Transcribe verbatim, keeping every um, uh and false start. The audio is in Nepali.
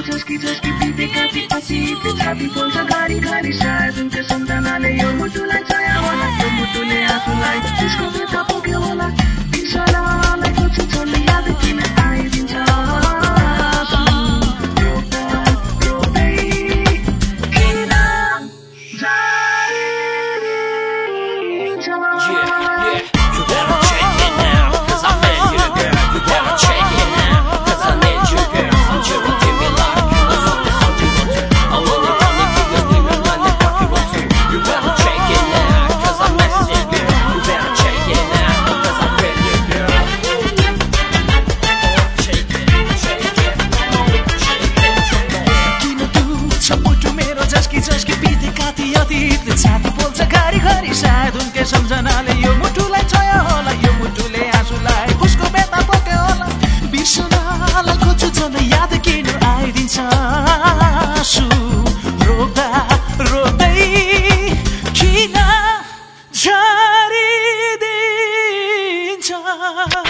झस्की झस्की पिँदै काँची पछि त्यो छाती पोल्छ घरि घरि सायद उनकै सम्झनाले यो मुटुलाई छाया होला यो मुटुले आफूलाई त्यसको व्यथा पुग्यो होला बिर्सनालाई खोज्छु छोड्ने याद किन आइदिन्छ छाती पोल्छ घरि घरि सायद उनकै सम्झनाले यो मुटुलाई छाया होला यो मुटुले आँसुलाई उसको बेता पोक्यो होला बिर्सनालाई खोज्छु झन् याद किन आइदिन्छ आँसु रोक्दा रोक्दै किन झरिदिन्छ